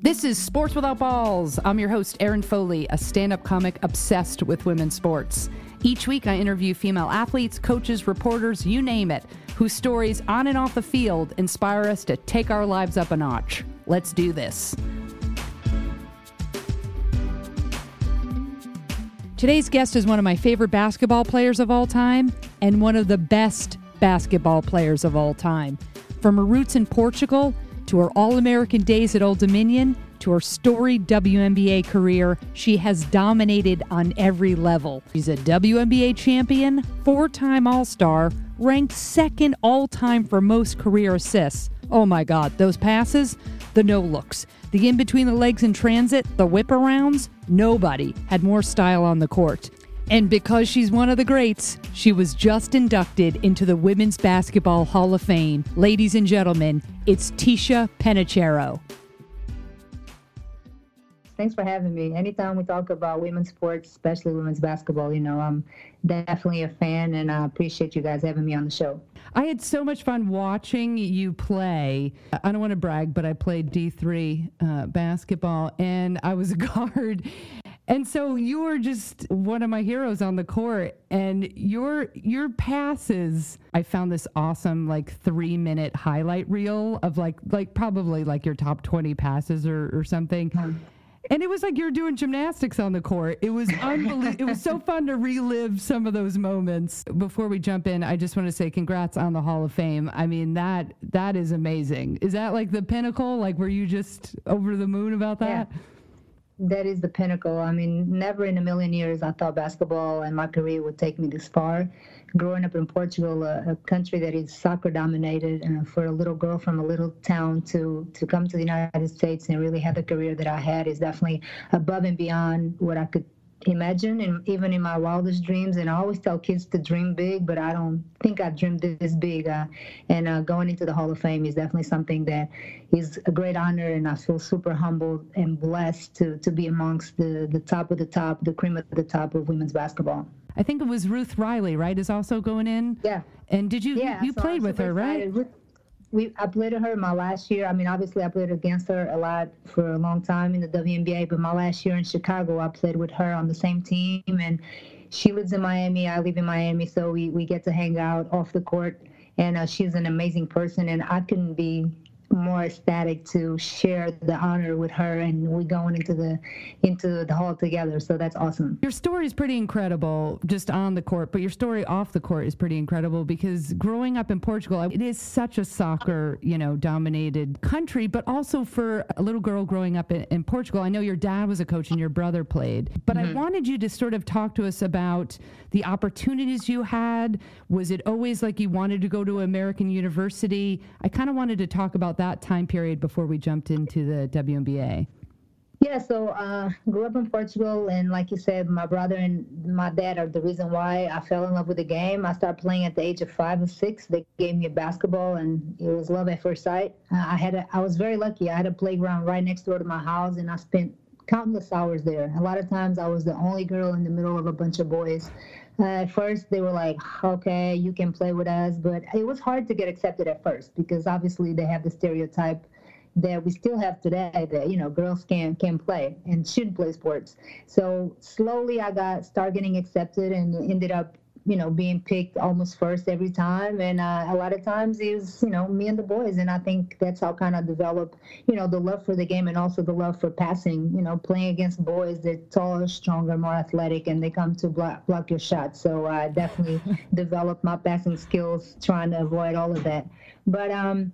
This is Sports Without Balls. I'm your host, Erin Foley, a stand-up comic obsessed with women's sports. Each week, I interview female athletes, coaches, reporters, you name it, whose stories on and off the field inspire us to take our lives up a notch. Let's do this. Today's guest is one of my favorite basketball players of all time and one of the best basketball players of all time. From her roots in Portugal to her All-American days at Old Dominion, to her storied WNBA career, she has dominated on every level. She's a WNBA champion, four-time All-Star, ranked second all-time for most career assists. Oh my God, those passes, the no-looks, the in-between-the-legs in transit, the whip-arounds, nobody had more style on the court. And because she's one of the greats, she was just inducted into the Women's Basketball Hall of Fame. Ladies and gentlemen, it's Ticha Penicheiro. Thanks for having me. Anytime we talk about women's sports, especially women's basketball, I'm definitely a fan, and I appreciate you guys having me on the show. I had so much fun watching you play. I don't want to brag, but I played D3 basketball, and I was a guard. And so you were just one of my heroes on the court, and your passes, I found this awesome 3-minute highlight reel of probably your top 20 passes or something. And it was like you're doing gymnastics on the court. It was unbelievable. It was so fun to relive some of those moments. Before we jump in, I just want to say congrats on the Hall of Fame. I mean, that is amazing. Is that the pinnacle? Were you just over the moon about that? Yeah. That is the pinnacle. I mean, never in a million years I thought basketball and my career would take me this far. Growing up in Portugal, a country that is soccer dominated, for a little girl from a little town to come to the United States and really have the career that I had is definitely above and beyond what I could imagine, and even in my wildest dreams. And I always tell kids to dream big, but I don't think I dreamed this big. And going into the Hall of Fame is definitely something that is a great honor, and I feel super humbled and blessed to be amongst the top of the top, the cream of the top of women's basketball. I think it was Ruth Riley, right, is also going in? Yeah. And did you played with her, right? I played with her my last year. I mean, obviously, I played against her a lot for a long time in the WNBA, but my last year in Chicago, I played with her on the same team, and she lives in Miami. I live in Miami, so we get to hang out off the court, and she's an amazing person, and I couldn't be more ecstatic to share the honor with her, and we going into the hall together. So that's awesome. Your story is pretty incredible just on the court, but your story off the court is pretty incredible because growing up in Portugal, it is such a soccer, dominated country, but also for a little girl growing up in Portugal. I know your dad was a coach and your brother played, but I wanted you to sort of talk to us about the opportunities you had. Was it always like you wanted to go to American University? I kind of wanted to talk about that time period before we jumped into the WNBA. Yeah, so grew up in Portugal, and like you said, my brother and my dad are the reason why I fell in love with the game. I started playing at the age of 5 or 6. They gave me a basketball, and it was love at first sight. I was very lucky. I had a playground right next door to my house, and I spent countless hours there. A lot of times I was the only girl in the middle of a bunch of boys. At first, they were like, okay, you can play with us. But it was hard to get accepted at first because obviously they have the stereotype that we still have today that, girls can play and should play sports. So slowly I started getting accepted and ended up, being picked almost first every time. And a lot of times it was, me and the boys. And I think that's how kind of developed, the love for the game and also the love for passing, playing against boys. They're taller, stronger, more athletic, and they come to block your shots. So I definitely developed my passing skills trying to avoid all of that. But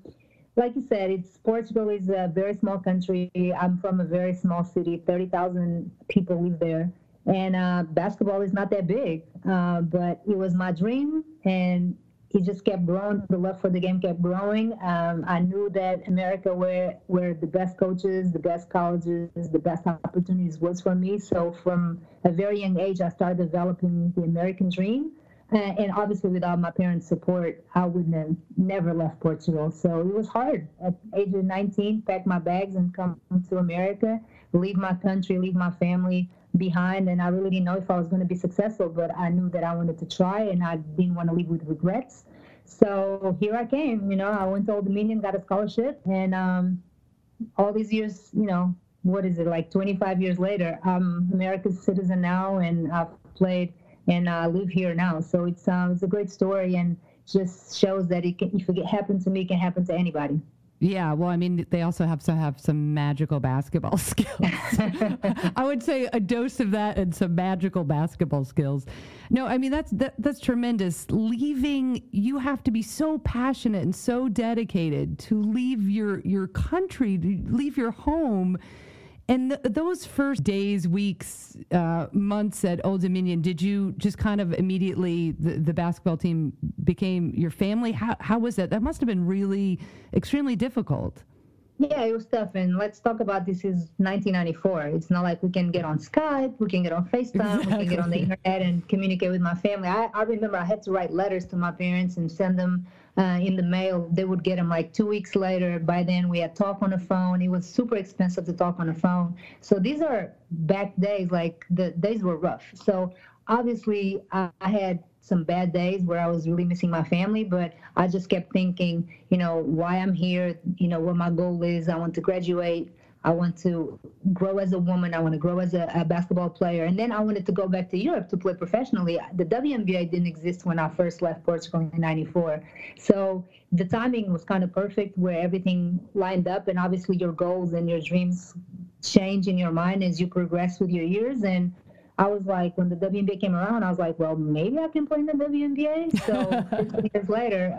like you said, Portugal is a very small country. I'm from a very small city. 30,000 people live there. And basketball is not that big, but it was my dream, and it just kept growing. The love for the game kept growing. I knew that America, where the best coaches, the best colleges, the best opportunities was for me. So from a very young age, I started developing the American dream. And obviously, without my parents' support, I would have never left Portugal. So it was hard. At the age of 19, pack my bags and come to America, leave my country, leave my family behind. And I really didn't know if I was going to be successful, but I knew that I wanted to try, and I didn't want to leave with regrets. So here I came. I went to Old Dominion, got a scholarship, and all these years, what is it, like 25 years later, I'm America's citizen now, and I've played and I live here now. So it's a great story, and just shows that if it happened to me, it can happen to anybody. Yeah, well, I mean, they also have to have some magical basketball skills. I would say a dose of that and some magical basketball skills. No, I mean, that's tremendous. Leaving, you have to be so passionate and so dedicated to leave your country, to leave your home. And those first days, weeks, months at Old Dominion, did you just kind of immediately, the basketball team became your family? How was that? That must have been really extremely difficult. Yeah, it was tough. And let's talk about, this is 1994. It's not like we can get on Skype, we can get on FaceTime, exactly. We can get on the internet and communicate with my family. I remember I had to write letters to my parents and send them in the mail. They would get them like 2 weeks later. By then we had talk on the phone. It was super expensive to talk on the phone. So these are back days, like the days were rough. So obviously I had some bad days where I was really missing my family, but I just kept thinking, why I'm here, what my goal is. I want to graduate. I want to grow as a woman. I want to grow as a basketball player. And then I wanted to go back to Europe to play professionally. The WNBA didn't exist when I first left Portugal in '94. So the timing was kind of perfect, where everything lined up. And obviously your goals and your dreams change in your mind as you progress with your years. And I was like, when the WNBA came around, I was like, well, maybe I can play in the WNBA. So 15 years later,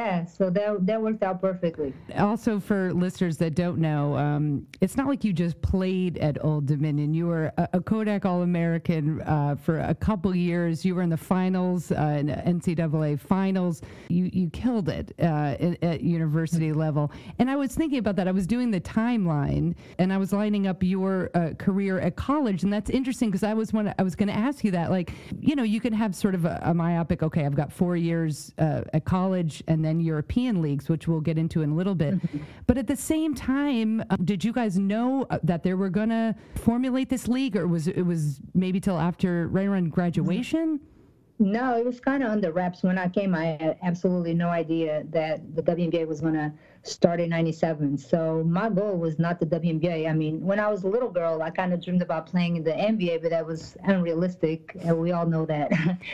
so that worked out perfectly. Also, for listeners that don't know, it's not like you just played at Old Dominion. You were a Kodak All-American for a couple years. You were in the finals, in NCAA finals. You killed it at university level. And I was thinking about that. I was doing the timeline, and I was lining up your career at college. And that's interesting, because I was going to ask you that, like, you can have sort of a myopic, okay, I've got 4 years at college and then European leagues, which we'll get into in a little bit. Mm-hmm. But at the same time, did you guys know that they were going to formulate this league, or it was maybe till after right around graduation? No, it was kind of under wraps. When I came, I had absolutely no idea that the WNBA was going to start in '97. So my goal was not the WNBA. I mean, when I was a little girl, I kind of dreamed about playing in the NBA, but that was unrealistic, and we all know that.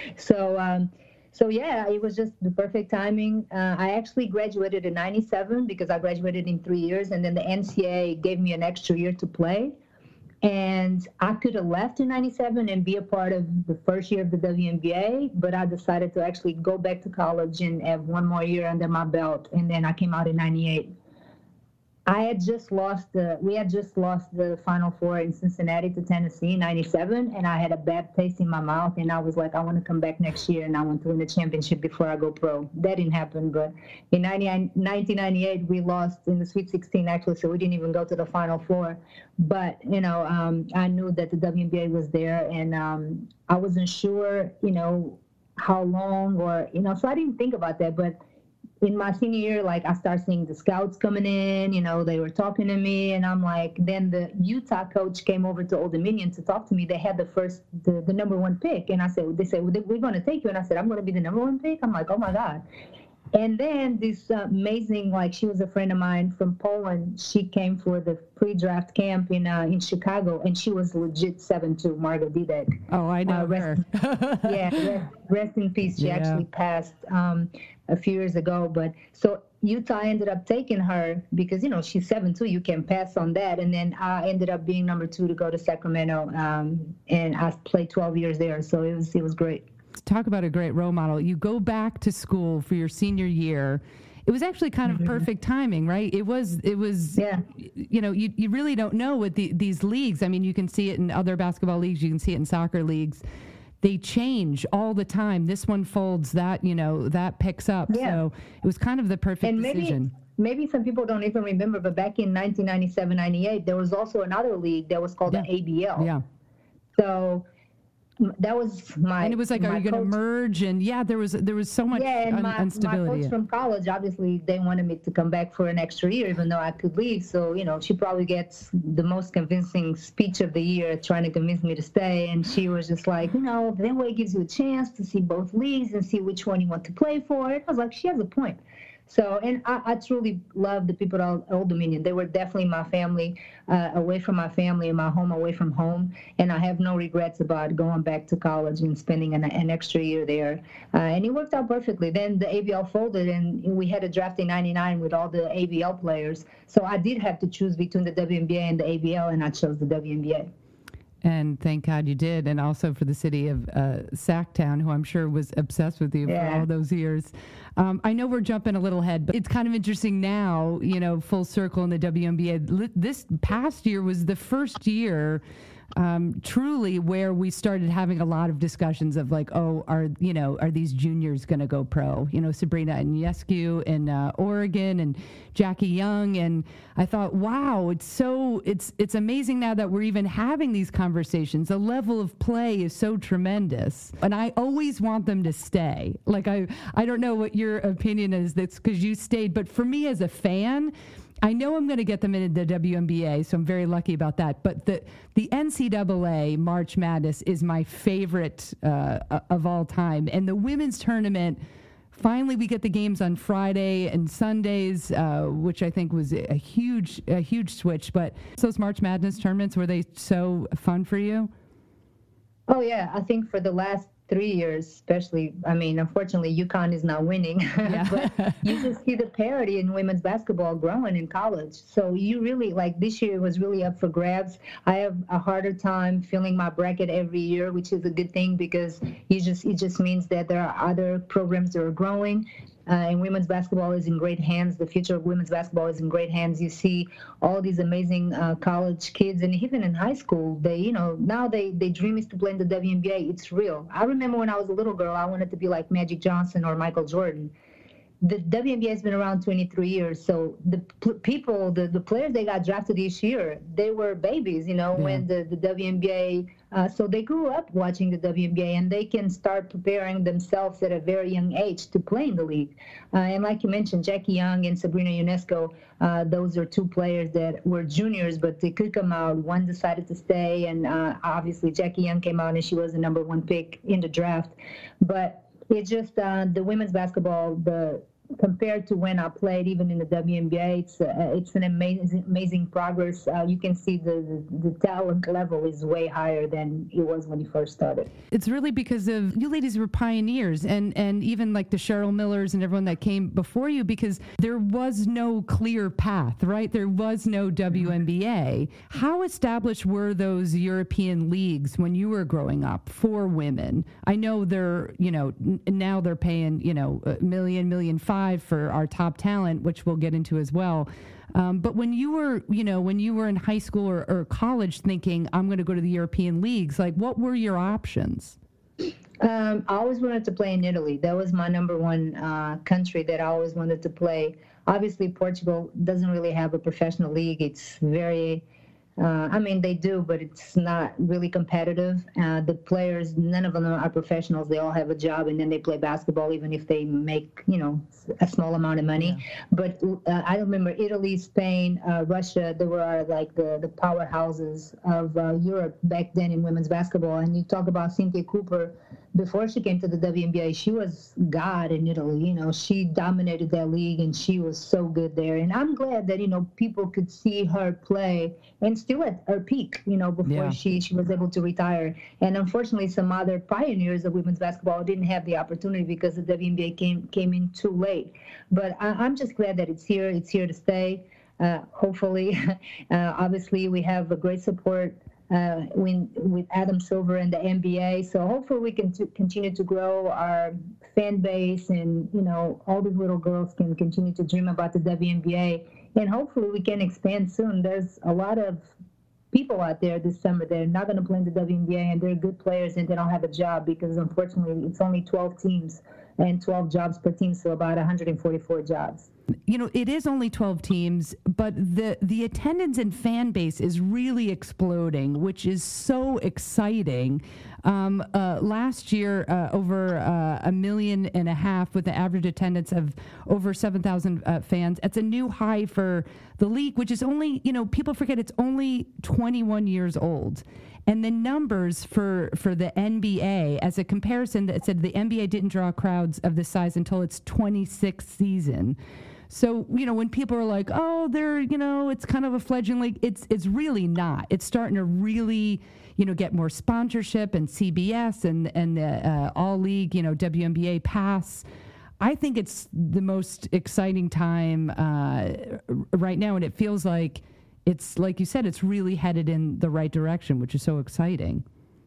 So yeah, it was just the perfect timing. I actually graduated in '97 because I graduated in 3 years, and then the NCAA gave me an extra year to play. And I could have left in '97 and be a part of the first year of the WNBA, but I decided to actually go back to college and have one more year under my belt. And then I came out in '98. We had just lost the Final Four in Cincinnati to Tennessee in '97, and I had a bad taste in my mouth, and I was like, I want to come back next year and I want to win the championship before I go pro. That didn't happen, but in 1998 we lost in the Sweet 16 actually, so we didn't even go to the Final Four. But I knew that the WNBA was there, and I wasn't sure how long, or so I didn't think about that. But in my senior year, like, I started seeing the scouts coming in, they were talking to me, and I'm like, then the Utah coach came over to Old Dominion to talk to me. They had the number one pick, and they said, we're going to take you. And I said, I'm going to be the number one pick? I'm like, oh my God. And then this amazing, she was a friend of mine from Poland. She came for the pre-draft camp in Chicago, and she was legit 7'2", Margot Didek. Oh, I know her. Rest in peace. She actually passed a few years ago. But so Utah ended up taking her because, she's 7'2", you can pass on that. And then I ended up being number 2 to go to Sacramento, and I played 12 years there. So it was great. Talk about a great role model. You go back to school for your senior year. It was actually kind of perfect timing, right? It was, yeah. You really don't know with these leagues. I mean, you can see it in other basketball leagues. You can see it in soccer leagues. They change all the time. This one folds, that picks up. Yeah. So it was kind of the perfect decision. Maybe some people don't even remember, but back in 1997-98, there was also another league that was called the ABL. Yeah. So that was my. And it was like, are you going to merge? And there was so much instability. My coach from college, obviously, they wanted me to come back for an extra year, even though I could leave. So, she probably gets the most convincing speech of the year, trying to convince me to stay. And she was just like, that way it gives you a chance to see both leagues and see which one you want to play for. And I was like, she has a point. So, and I truly love the people at Old Dominion. They were definitely my family, away from my family and my home away from home. And I have no regrets about going back to college and spending an extra year there. And it worked out perfectly. Then the ABL folded, and we had a draft in '99 with all the ABL players. So I did have to choose between the WNBA and the ABL, and I chose the WNBA. And thank God you did. And also for the city of Sacktown, who I'm sure was obsessed with you for all those years. I know we're jumping a little ahead, but it's kind of interesting now, full circle in the WNBA. This past year was the first year truly where we started having a lot of discussions of like, are these juniors going to go pro? Sabrina Ionescu in Oregon and Jackie Young. And I thought, wow, it's amazing now that we're even having these conversations. The level of play is so tremendous. And I always want them to stay. Like, I don't know what your opinion is. That's because you stayed. But for me as a fan, I know I'm going to get them into the WNBA, so I'm very lucky about that. But the NCAA March Madness is my favorite of all time. And the women's tournament, finally we get the games on Friday and Sundays, which I think was a huge switch. But those March Madness tournaments, were they so fun for you? Oh, yeah. I think for the last 3 years, especially, unfortunately, UConn is not winning, but you just see the parity in women's basketball growing in college. So you really, this year was really up for grabs. I have a harder time filling my bracket every year, which is a good thing because it just means that there are other programs that are growing. And women's basketball is in great hands. The future of women's basketball is in great hands. You see all these amazing college kids, and even in high school, now they dream is to play in the WNBA. It's real. I remember when I was a little girl, I wanted to be like Magic Johnson or Michael Jordan. The WNBA has been around 23 years, so the players they got drafted this year, they were babies, when the WNBA, so they grew up watching the WNBA, and they can start preparing themselves at a very young age to play in the league. And like you mentioned, Jackie Young and Sabrina Ionescu, those are two players that were juniors, but they could come out. One decided to stay, and obviously Jackie Young came out, and she was the number one pick in the draft. But it's just the women's basketball, compared to when I played, even in the WNBA, it's an amazing progress. You can see the talent level is way higher than it was when you first started. It's really because of you ladies were pioneers, and even like the Cheryl Millers and everyone that came before you, because there was no clear path, right? There was no WNBA. How established were those European leagues when you were growing up for women? I know they're, now they're paying, $1 million, $1.5 million for our top talent, which we'll get into as well. But when you were in high school or college thinking, I'm going to go to the European leagues, what were your options? I always wanted to play in Italy. That was my number one country that I always wanted to play. Obviously, Portugal doesn't really have a professional league. It's very... they do, but it's not really competitive. The players, none of them are professionals. They all have a job, and then they play basketball, even if they make, a small amount of money. Yeah. But I remember Italy, Spain, Russia, they were the powerhouses of Europe back then in women's basketball. And you talk about Cynthia Cooper. Before she came to the WNBA, she was God in Italy. She dominated that league, and she was so good there. And I'm glad that, people could see her play and still at her peak, before she was able to retire. And unfortunately, some other pioneers of women's basketball didn't have the opportunity because the WNBA came in too late. But I'm just glad that it's here. It's here to stay, hopefully. Obviously, we have a great support with Adam Silver and the NBA. So hopefully we can continue to grow our fan base, and, all these little girls can continue to dream about the WNBA. And hopefully we can expand soon. There's a lot of people out there this summer that are not going to play in the WNBA, and they're good players, and they don't have a job because, unfortunately, it's only 12 teams and 12 jobs per team, so about 144 jobs. It is only 12 teams, but the attendance and fan base is really exploding, which is so exciting. Last year, over 1.5 million with the average attendance of over 7,000 fans. It's a new high for the league, which is only, people forget it's only 21 years old. And the numbers for the NBA, as a comparison, that said the NBA didn't draw crowds of this size until its 26th season. So, when people are like, oh, they're, it's kind of a fledgling league, it's really not. It's starting to really, get more sponsorship, and CBS and the All League, WNBA pass. I think it's the most exciting time right now, and it feels like it's, like you said, it's really headed in the right direction, which is so exciting.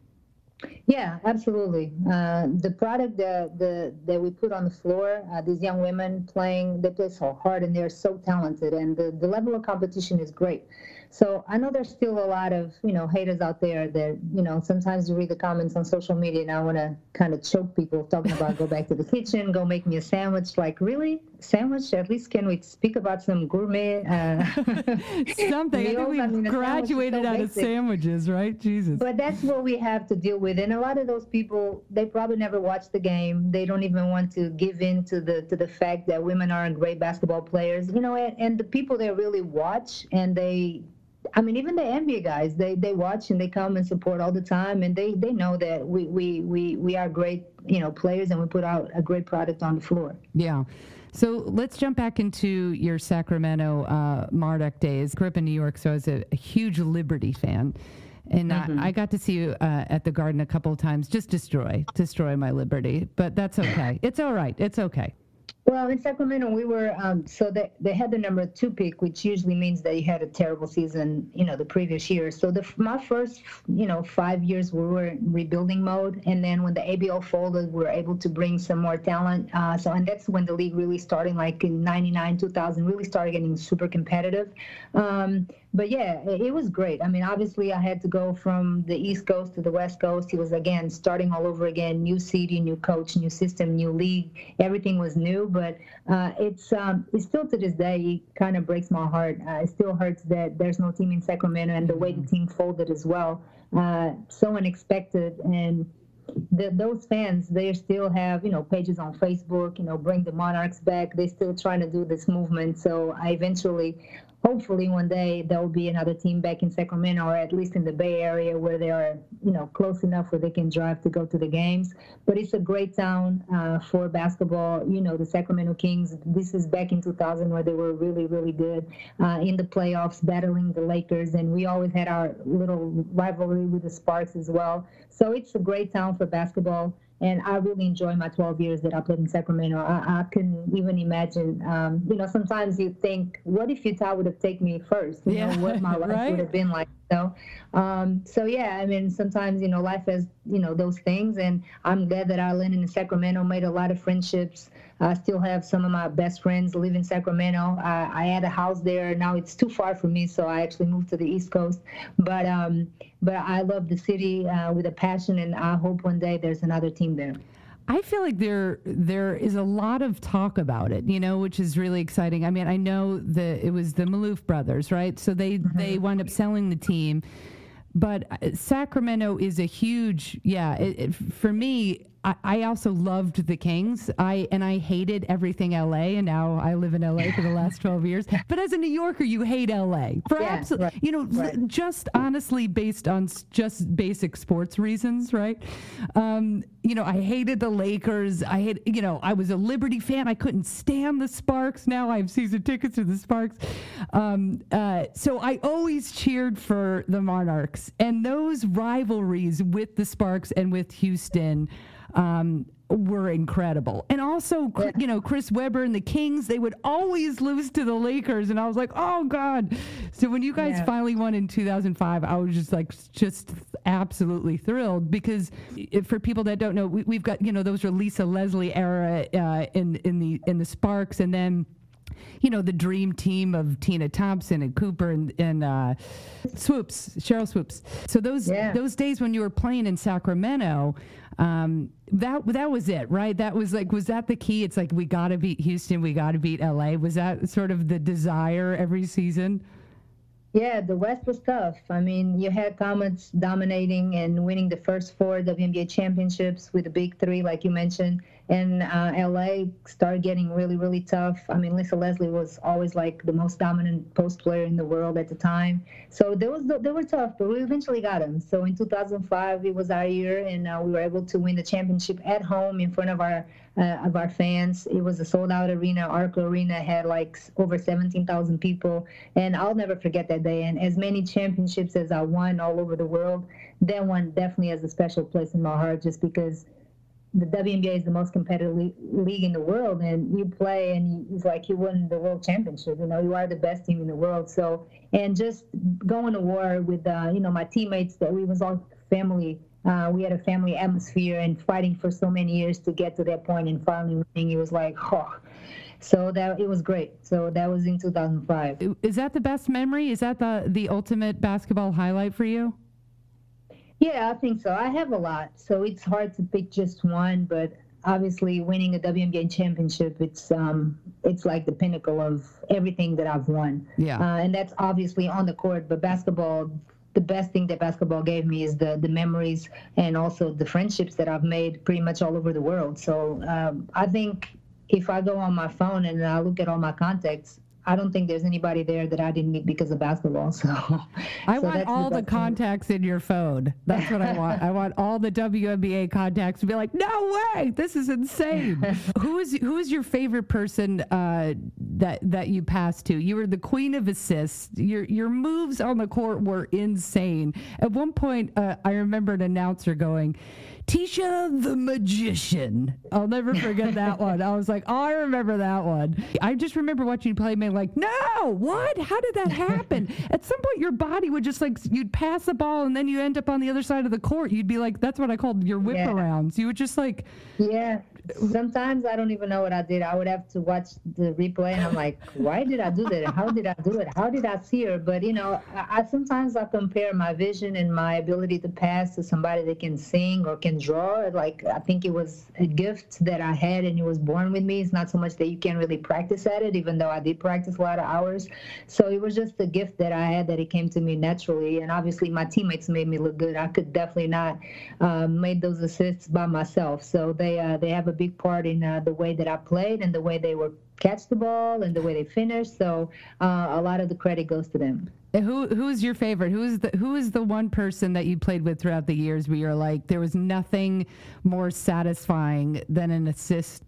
Yeah, absolutely. The product that we put on the floor, these young women they play so hard and they're so talented, and the level of competition is great. So I know there's still a lot of, haters out there that, sometimes you read the comments on social media and I want to kind of choke people talking about go back to the kitchen, go make me a sandwich. Like, really? Sandwich? At least can we speak about some gourmet something. meals? I think we've graduated out of sandwiches, right? Jesus. But that's what we have to deal with. And a lot of those people, they probably never watched the game. They don't even want to give in to the fact that women are great basketball players. And the people that really watch, and even the NBA guys, they watch and they come and support all the time, and they know that we are great, players, and we put out a great product on the floor. Yeah. So let's jump back into your Sacramento Marduk days. I grew up in New York, so I was a huge Liberty fan. And I got to see you at the Garden a couple of times, just destroy my Liberty. But that's okay. It's all right. It's okay. Well, in Sacramento, we were, so they had the number 2 pick, which usually means that you had a terrible season, the previous year. So my first, 5 years, we were in rebuilding mode. And then when the ABL folded, we were able to bring some more talent. And that's when the league really started, like in 99, 2000, really started getting super competitive. But yeah, it was great. Obviously, I had to go from the East Coast to the West Coast. It was, again, starting all over again, new city, new coach, new system, new league. Everything was new, but it's still to this day, it kind of breaks my heart. It still hurts that there's no team in Sacramento, and the way the team folded as well. So unexpected. And those fans, they still have, pages on Facebook, bring the Monarchs back. They're still trying to do this movement. So I hopefully one day there will be another team back in Sacramento, or at least in the Bay Area, where they are, close enough where they can drive to go to the games. But it's a great town for basketball. The Sacramento Kings, this is back in 2000 where they were really, really good in the playoffs, battling the Lakers. And we always had our little rivalry with the Sparks as well. So it's a great town for basketball. And I really enjoy my 12 years that I played in Sacramento. I couldn't even imagine, sometimes you think, what if Utah would have taken me first? What my life would have been like. So yeah, sometimes, life has, those things. And I'm glad that I landed in Sacramento, made a lot of friendships. I still have some of my best friends live in Sacramento. I had a house there. Now it's too far from me, so I actually moved to the East Coast. But I love the city with a passion, and I hope one day there's another team there. I feel like there is a lot of talk about it, which is really exciting. I know it was the Maloof brothers, right? So they wound up selling the team. But Sacramento is a huge, for me, I also loved the Kings. I hated everything LA, and now I live in LA for the last 12 years. But as a New Yorker, you hate LA. Perhaps, just honestly based on just basic sports reasons, right? I hated the Lakers. I was a Liberty fan. I couldn't stand the Sparks. Now I have season tickets to the Sparks. So I always cheered for the Monarchs. And those rivalries with the Sparks and with Houston were incredible. And also, Chris Webber and the Kings, they would always lose to the Lakers. And I was like, oh, God. So when you guys finally won in 2005, I was just absolutely thrilled, because for people that don't know, we've got, those are Lisa Leslie era in the Sparks. And then, the dream team of Tina Thompson and Cooper and Cheryl Swoops. So those days when you were playing in Sacramento, that was it, right? That was was that the key? It's we got to beat Houston, we got to beat LA. Was that sort of the desire every season? Yeah, the West was tough. I mean, you had Comets dominating and winning the first four WNBA championships with the big three, like you mentioned. And LA started getting really, really tough. I mean, Lisa Leslie was always like the most dominant post player in the world at the time. So they were tough, but we eventually got them. So in 2005, it was our year, and we were able to win the championship at home in front of our fans. It was a sold out arena. Arco Arena had like over 17,000 people. And I'll never forget that day. And as many championships as I won all over the world, that one definitely has a special place in my heart just because the WNBA is the most competitive league in the world. And you play and it's like you won the world championship. You know, you are the best team in the world. So, and just going to war with, my teammates, that we was all family. We had a family atmosphere and fighting for so many years to get to that point and finally winning. It was like, oh. So that it was great. So that was in 2005. Is that the best memory? Is that the ultimate basketball highlight for you? Yeah, I think so. I have a lot, so it's hard to pick just one. But obviously, winning a WNBA championship, it's like the pinnacle of everything that I've won. Yeah, and that's obviously on the court. But basketball, the best thing that basketball gave me is the memories and also the friendships that I've made pretty much all over the world. So I think if I go on my phone and I look at all my contacts, I don't think there's anybody there that I didn't meet because of basketball. So I want all the contacts in your phone. That's what I want. I want all the WNBA contacts to be like, no way, this is insane. Who is your favorite person that you passed to? You were the queen of assists. Your moves on the court were insane. At one point, I remember an announcer going, Tisha the Magician. I'll never forget that one. I was like, oh, I remember that one. I just remember watching you play and being like, no, what? How did that happen? At some point, your body would just like, you'd pass the ball and then you end up on the other side of the court. You'd be like, that's what I called your whip arounds. You would just like. Yeah. Sometimes I don't even know what I did. I would have to watch the replay and I'm like, why did I do that? How did I do it? How did I see her? But, I sometimes I compare my vision and my ability to pass to somebody that can sing or can draw. Like, I think it was a gift that I had and it was born with me. It's not so much that you can really practice at it, even though I did practice a lot of hours. So it was just a gift that I had that it came to me naturally. And obviously my teammates made me look good. I could definitely not make those assists by myself. So they have a big part in the way that I played and the way they were catch the ball and the way they finished. So a lot of the credit goes to them. Who is your favorite? Who is the one person that you played with throughout the years where you're like, there was nothing more satisfying than an assist?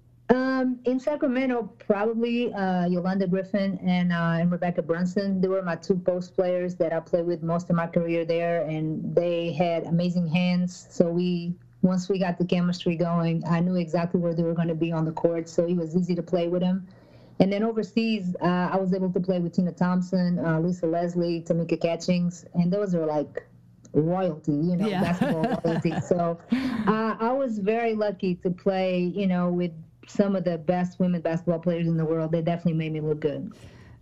In Sacramento, probably Yolanda Griffin and Rebecca Brunson. They were my two post players that I played with most of my career there, and they had amazing hands. So once we got the chemistry going, I knew exactly where they were going to be on the court, so it was easy to play with them. And then overseas, I was able to play with Tina Thompson, Lisa Leslie, Tamika Catchings, and those are like royalty, basketball royalty. So I was very lucky to play, with some of the best women basketball players in the world. They definitely made me look good.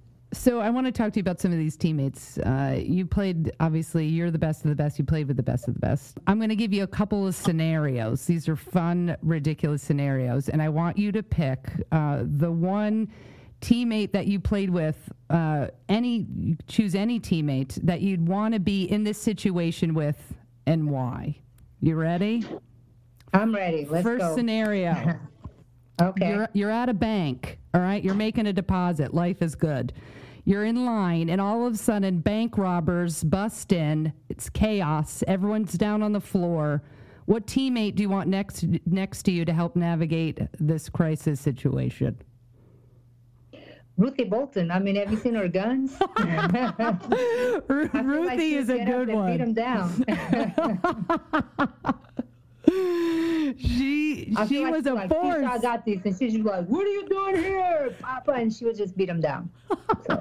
So I want to talk to you about some of these teammates. You played, obviously, you're the best of the best. You played with the best of the best. I'm going to give you a couple of scenarios. These are fun, ridiculous scenarios. And I want you to pick the one teammate that you played with, choose any teammate that you'd want to be in this situation with and why. You ready? I'm ready. Let's go. First scenario. Okay. You're at a bank, all right? You're making a deposit. Life is good. You're in line, and all of a sudden, bank robbers bust in. It's chaos. Everyone's down on the floor. What teammate do you want next to you to help navigate this crisis situation? Ruthie Bolton. I mean, have you seen her guns? Ruthie is a good one. Beat them down. She was a like, force. I got this, and she's like, "What are you doing here, Papa?" And she would just beat him down. So.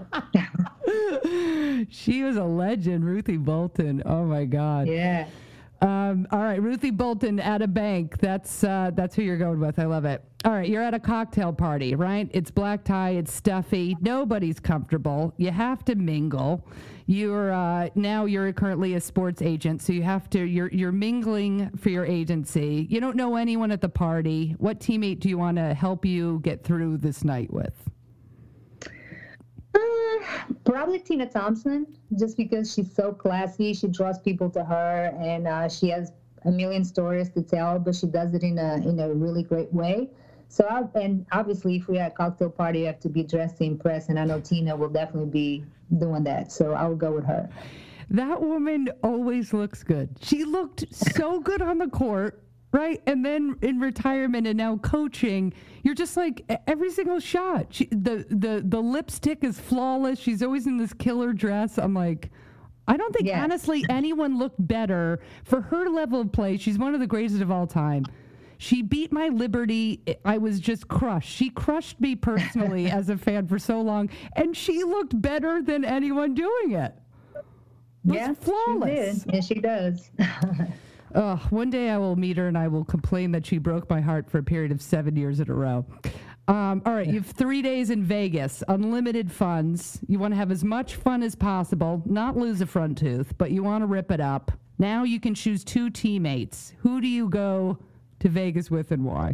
She was a legend, Ruthie Bolton. Oh my God. Yeah. All right, Ruthie Bolton at a bank. That's who you're going with. I love it. All right, you're at a cocktail party, right? It's black tie, it's stuffy, nobody's comfortable. You have to mingle. You're currently a sports agent, so you're mingling for your agency. You don't know anyone at the party. What teammate do you want to help you get through this night with? Probably Tina Thompson, just because she's so classy. She draws people to her, and she has a million stories to tell, but she does it in a really great way. So, and obviously, if we had a cocktail party, you have to be dressed to impress, and I know Tina will definitely be doing that. So I would go with her. That woman always looks good. She looked so good on the court, right? And then in retirement and now coaching, you're just like every single shot. The lipstick is flawless. She's always in this killer dress. I'm like, I don't think honestly anyone looked better for her level of play. She's one of the greatest of all time. She beat my Liberty. I was just crushed. She crushed me personally as a fan for so long, and she looked better than anyone doing it. Yeah, flawless. She did, and she does. One day I will meet her and I will complain that she broke my heart for a period of 7 years in a row. All right, you have 3 days in Vegas, unlimited funds. You want to have as much fun as possible, not lose a front tooth, but you want to rip it up. Now you can choose 2 teammates. Who do you go to Vegas with and why?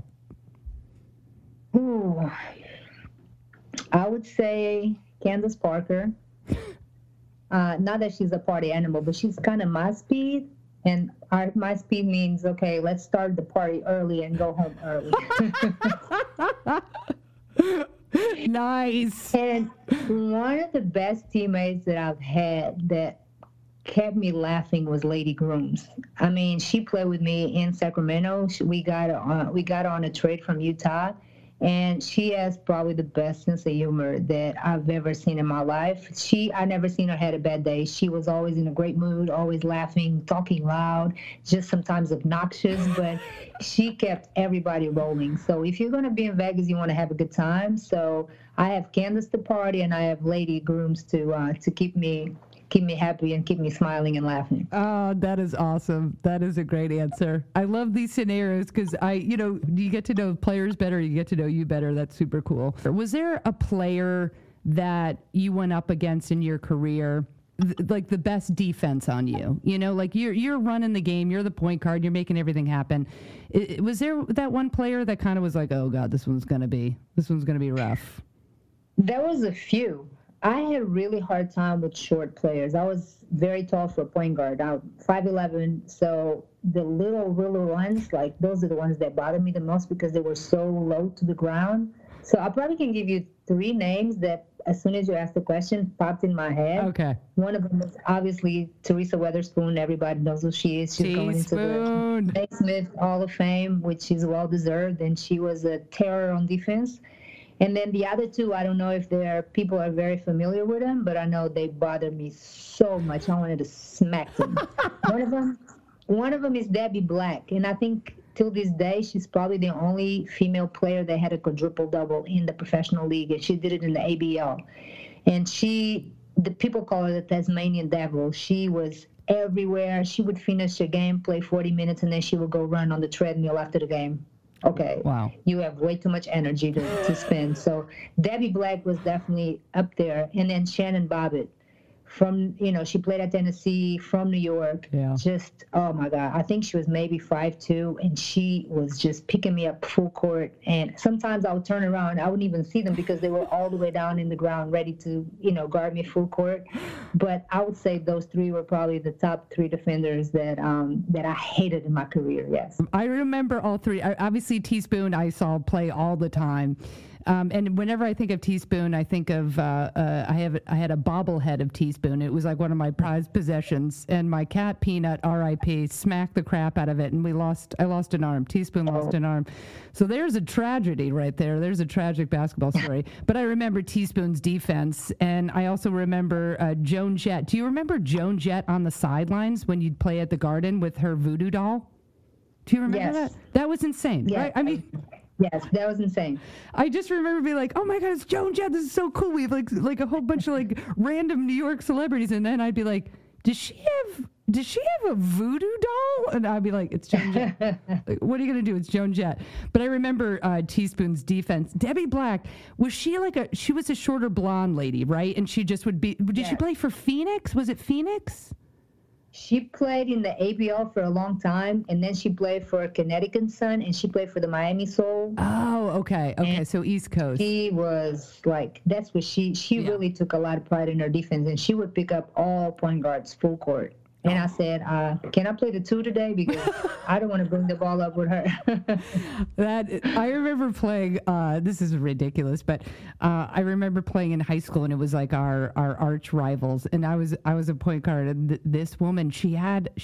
Ooh, I would say Candace Parker. Not that she's a party animal, but she's kind of my speed. And my speed means, okay, let's start the party early and go home early. Nice. And one of the best teammates that I've had that kept me laughing was Lady Grooms. I mean, she played with me in Sacramento. We got on a trade from Utah. And she has probably the best sense of humor that I've ever seen in my life. I never seen her had a bad day. She was always in a great mood, always laughing, talking loud, just sometimes obnoxious, but she kept everybody rolling. So if you're going to be in Vegas, you want to have a good time. So I have Candace to party, and I have Lady Grooms to keep me happy and keep me smiling and laughing. Oh, that is awesome. That is a great answer. I love these scenarios because you get to know players better, you get to know you better. That's super cool. Was there a player that you went up against in your career, like the best defense on you? Like you're running the game, you're the point guard, you're making everything happen. Was there that one player that kind of was like, oh God, this one's gonna be rough? There was a few. I had a really hard time with short players. I was very tall for a point guard. I'm 5'11", so the little ones, like those are the ones that bothered me the most because they were so low to the ground. So I probably can give you 3 names that, as soon as you asked the question, popped in my head. Okay. One of them is obviously Teresa Weatherspoon. Everybody knows who she is. She's going into the Naismith Hall of Fame, which is well-deserved, and she was a terror on defense. And then the other 2, I don't know if people are very familiar with them, but I know they bothered me so much. I wanted to smack them. One of them is Debbie Black, and I think till this day she's probably the only female player that had a quadruple double in the professional league, and she did it in the ABL. And the people call her the Tasmanian Devil. She was everywhere. She would finish a game, play 40 minutes, and then she would go run on the treadmill after the game. Okay. Wow. You have way too much energy to spend. So Debbie Black was definitely up there. And then Shannon Bobbitt she played at Tennessee, from New York. Yeah. Just, oh my God. I think she was maybe 5'2", and she was just picking me up full court. And sometimes I would turn around, I wouldn't even see them because they were all the way down in the ground ready to, guard me full court. But I would say those 3 were probably the top 3 defenders that I hated in my career, yes. I remember all 3. Obviously, Teaspoon I saw play all the time. And whenever I think of Teaspoon, I think of I had a bobblehead of Teaspoon. It was like one of my prized possessions, and my cat Peanut, R.I.P., smacked the crap out of it, and I lost an arm. Teaspoon lost an arm. So there's a tragedy right there. There's a tragic basketball story. But I remember Teaspoon's defense, and I also remember Joan Jett. Do you remember Joan Jett on the sidelines when you'd play at the Garden with her voodoo doll? Do you remember that? That was insane, right? I mean. Yes, that was insane. I just remember being like, "Oh my God, it's Joan Jett! This is so cool." We have like a whole bunch of like random New York celebrities, and then I'd be like, "Does she have a voodoo doll?" And I'd be like, "It's Joan Jett." Like, what are you gonna do? It's Joan Jett. But I remember Teaspoon's defense. Debbie Black, she was a shorter blonde lady, right? And she just would be. Did she play for Phoenix? Was it Phoenix? She played in the ABL for a long time, and then she played for Connecticut Sun, and she played for the Miami Soul. Oh, okay. Okay, so East Coast. She was like, that's what she really took a lot of pride in her defense, and she would pick up all point guards full court. And I said, can I play the 2 today? Because I don't want to bring the ball up with her. I remember playing, this is ridiculous, but I remember playing in high school, and it was like our arch rivals. And I was a point guard, and this woman, she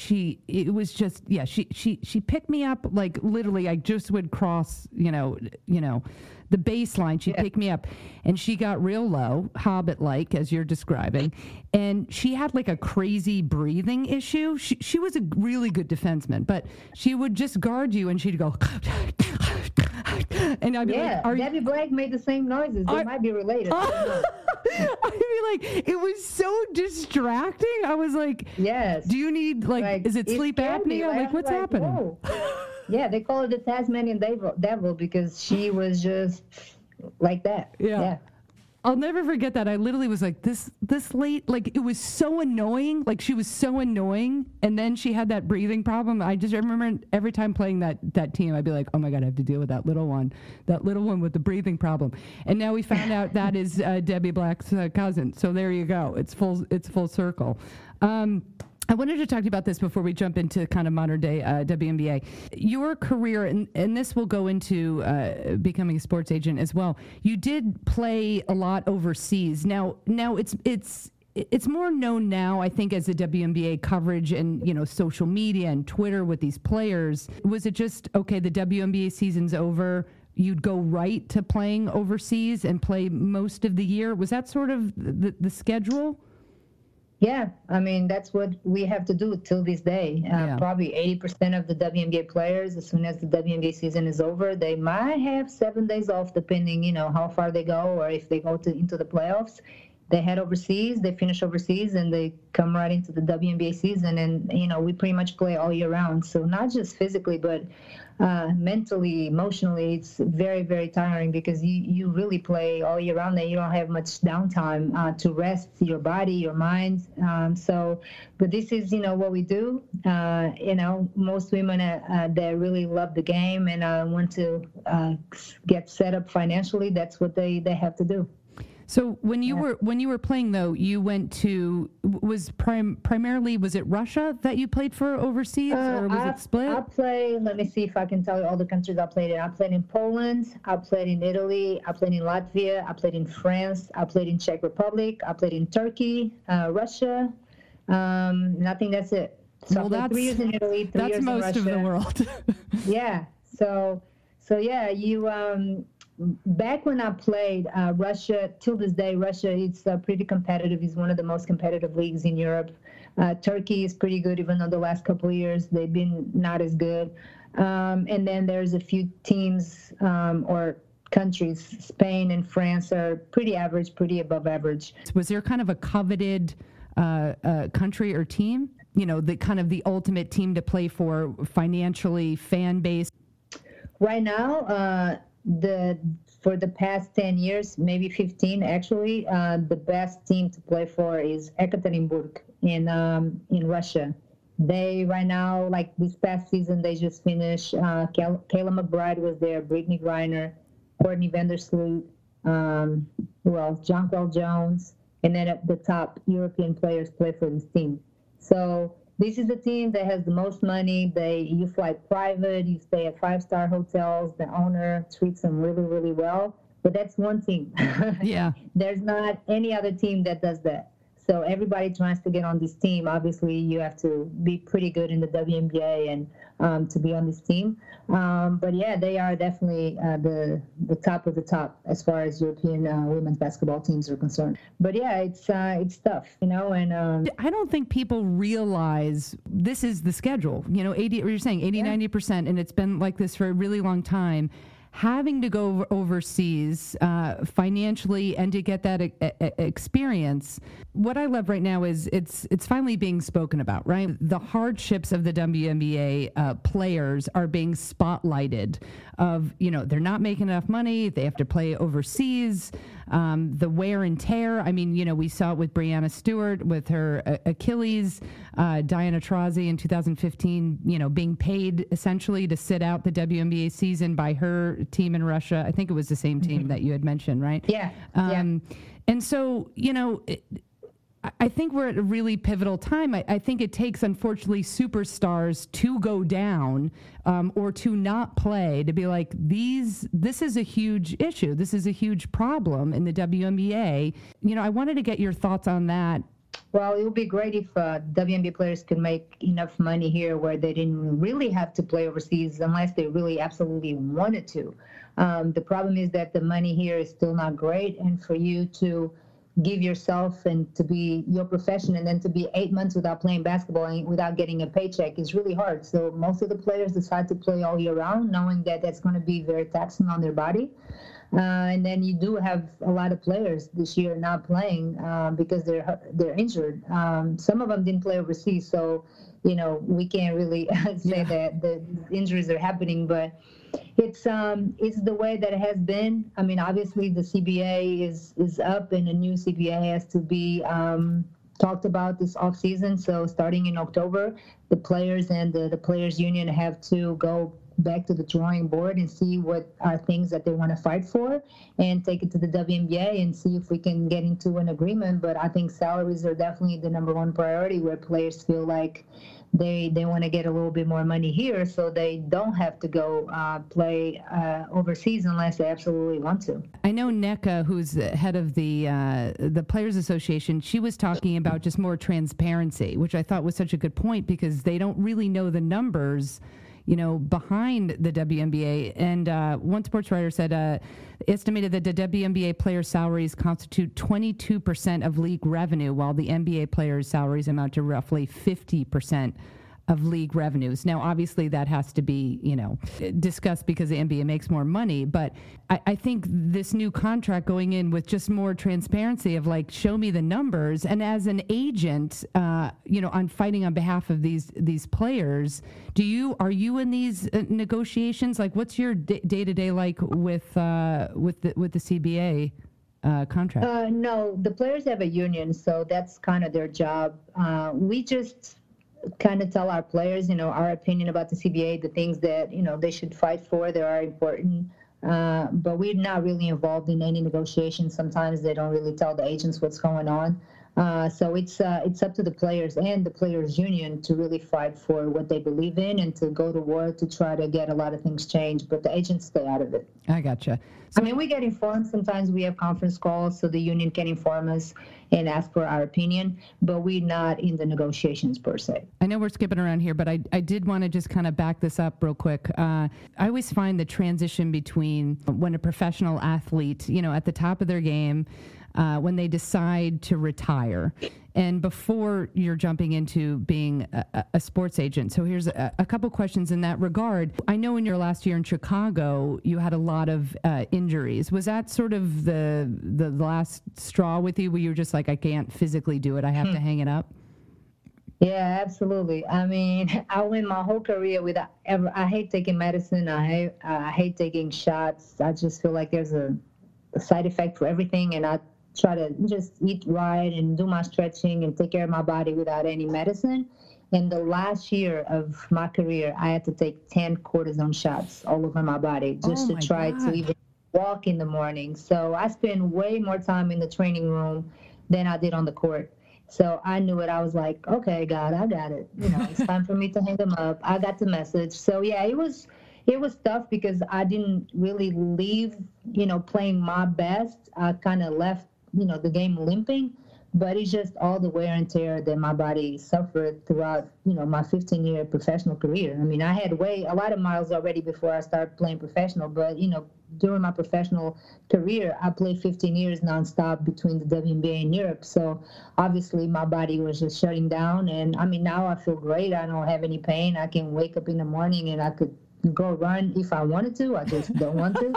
picked me up, like literally I just would cross, the baseline. She'd pick me up, and she got real low, Hobbit-like, as you're describing, and she had like a crazy breathing issue. She was a really good defenseman, but she would just guard you, and she'd go, and I'd be like, Debbie Blake made the same noises. They might be related. I'd be like, it was so distracting. I was like, yes. Do you need is it sleep apnea? Like, what's happening? Whoa. Yeah, they call her the Tasmanian devil because she was just like that. Yeah. I'll never forget that. I literally was like, this late, like, it was so annoying. Like, she was so annoying. And then she had that breathing problem. I just remember every time playing that team, I'd be like, oh my God, I have to deal with that little one with the breathing problem. And now we found out that is Debbie Black's cousin. So there you go. It's full circle. I wanted to talk to you about this before we jump into kind of modern day WNBA. Your career, and this will go into becoming a sports agent as well. You did play a lot overseas. Now it's more known now, I think, as the WNBA coverage and social media and Twitter with these players. Was it just okay? The WNBA season's over. You'd go right to playing overseas and play most of the year. Was that sort of the schedule? Yeah, I mean, that's what we have to do till this day. Probably 80% of the WNBA players, as soon as the WNBA season is over, they might have 7 days off, depending, how far they go or if they go into the playoffs. They head overseas, they finish overseas, and they come right into the WNBA season. And, we pretty much play all year round. So not just physically, but mentally, emotionally, it's very, very tiring because you really play all year round and you don't have much downtime to rest your body, your mind. But this is, what we do. Most women that really love the game and want to get set up financially, that's what they have to do. So when you were playing, though, you went to primarily was it Russia that you played for overseas, or was it split? I played. Let me see if I can tell you all the countries I played in. I played in Poland. I played in Italy. I played in Latvia. I played in France. I played in Czech Republic. I played in Turkey, Russia. I think that's it. So I played 3 years in Italy, 3 years in Russia. That's most of the world. Yeah. So yeah, you. Back when I played Russia, till this day, Russia is pretty competitive. It's one of the most competitive leagues in Europe. Turkey is pretty good, even though the last couple of years they've been not as good. And then there's a few teams or countries, Spain and France, are pretty average, pretty above average. Was there kind of a coveted country or team? The kind of the ultimate team to play for financially, fan base? Right now, for the past 10 years, maybe 15 actually, the best team to play for is Ekaterinburg in Russia. They right now, like this past season, they just finished. Kayla McBride was there, Brittany Griner, Courtney Vandersloot, Jonquel Jones, and then at the top, European players play for this team. So this is the team that has the most money. You fly private, you stay at 5-star hotels. The owner treats them really, really well. But that's one team. Yeah. There's not any other team that does that. So everybody tries to get on this team. Obviously, you have to be pretty good in the WNBA and to be on this team. But yeah, they are definitely the top of the top as far as European women's basketball teams are concerned. But yeah, it's tough, And I don't think people realize this is the schedule. 80, or you're saying 80, 90%, and it's been like this for a really long time. Having to go overseas financially and to get that experience. What I love right now is it's finally being spoken about, right? The hardships of the WNBA players are being spotlighted of, they're not making enough money. They have to play overseas. the wear and tear. I mean, we saw it with Breanna Stewart with her Achilles, Diana Taurasi in 2015, being paid essentially to sit out the WNBA season by her team in Russia. I think it was the same team that you had mentioned, right? Yeah. And so, I think we're at a really pivotal time. I think it takes, unfortunately, superstars to go down or to not play to be like, this is a huge issue. This is a huge problem in the WNBA. I wanted to get your thoughts on that. Well, it would be great if WNBA players could make enough money here where they didn't really have to play overseas unless they really absolutely wanted to. The problem is that the money here is still not great, and for you to give yourself and to be your profession and then to be 8 months without playing basketball and without getting a paycheck is really hard. So most of the players decide to play all year round, knowing that that's going to be very taxing on their body. And then you do have a lot of players this year not playing because they're injured. Some of them didn't play overseas, so we can't really say that the injuries are happening, but it's the way that it has been. I mean, obviously the CBA is up, and a new CBA has to be talked about this off season. So starting in October, the players and the players union have to go back to the drawing board and see what are things that they want to fight for and take it to the WNBA and see if we can get into an agreement. But I think salaries are definitely the number one priority, where players feel like they want to get a little bit more money here so they don't have to go play overseas unless they absolutely want to. I know Nneka, who's the head of the Players Association, she was talking about just more transparency, which I thought was such a good point because they don't really know the numbers behind the WNBA. And one sports writer said, estimated that the WNBA players' salaries constitute 22% of league revenue, while the NBA players' salaries amount to roughly 50% of league revenues. Now, obviously, that has to be, discussed because the NBA makes more money. But I think this new contract going in with just more transparency of like, show me the numbers. And as an agent, on fighting on behalf of these players, are you in these negotiations? Like, what's your day to day like with the CBA? Contract? No, the players have a union, so that's kind of their job. We just kind of tell our players, our opinion about the CBA, the things that, they should fight for, that are important. But we're not really involved in any negotiations. Sometimes they don't really tell the agents what's going on. So it's up to the players and the players union to really fight for what they believe in and to go to war to try to get a lot of things changed, but the agents stay out of it. I gotcha. So, we get informed. Sometimes we have conference calls so the union can inform us and ask for our opinion, but we're not in the negotiations per se. I know we're skipping around here, but I did want to just kind of back this up real quick. I always find the transition between when a professional athlete, at the top of their game, when they decide to retire and before you're jumping into being a sports agent. So here's a couple questions in that regard. I know in your last year in Chicago, you had a lot of injuries. Was that sort of the last straw with you where you were just like, I can't physically do it, I have to hang it up? Yeah, absolutely. I mean, I went my whole career without ever, I hate taking medicine. I hate taking shots. I just feel like there's a side effect for everything, and I try to just eat right and do my stretching and take care of my body without any medicine. In the last year of my career, I had to take 10 cortisone shots all over my body just to try to even walk in the morning. So I spend way more time in the training room than I did on the court. So I knew it. I was like, okay, God, I got it. It's time for me to hang them up. I got the message. So yeah, it was tough because I didn't really leave, playing my best. I kind of left, the game limping, but it's just all the wear and tear that my body suffered throughout, my 15-year professional career. I mean, I had a lot of miles already before I started playing professional, but, during my professional career, I played 15 years nonstop between the WNBA and Europe. So obviously my body was just shutting down. And I mean, now I feel great. I don't have any pain. I can wake up in the morning and I could go run if I wanted to. I just don't want to.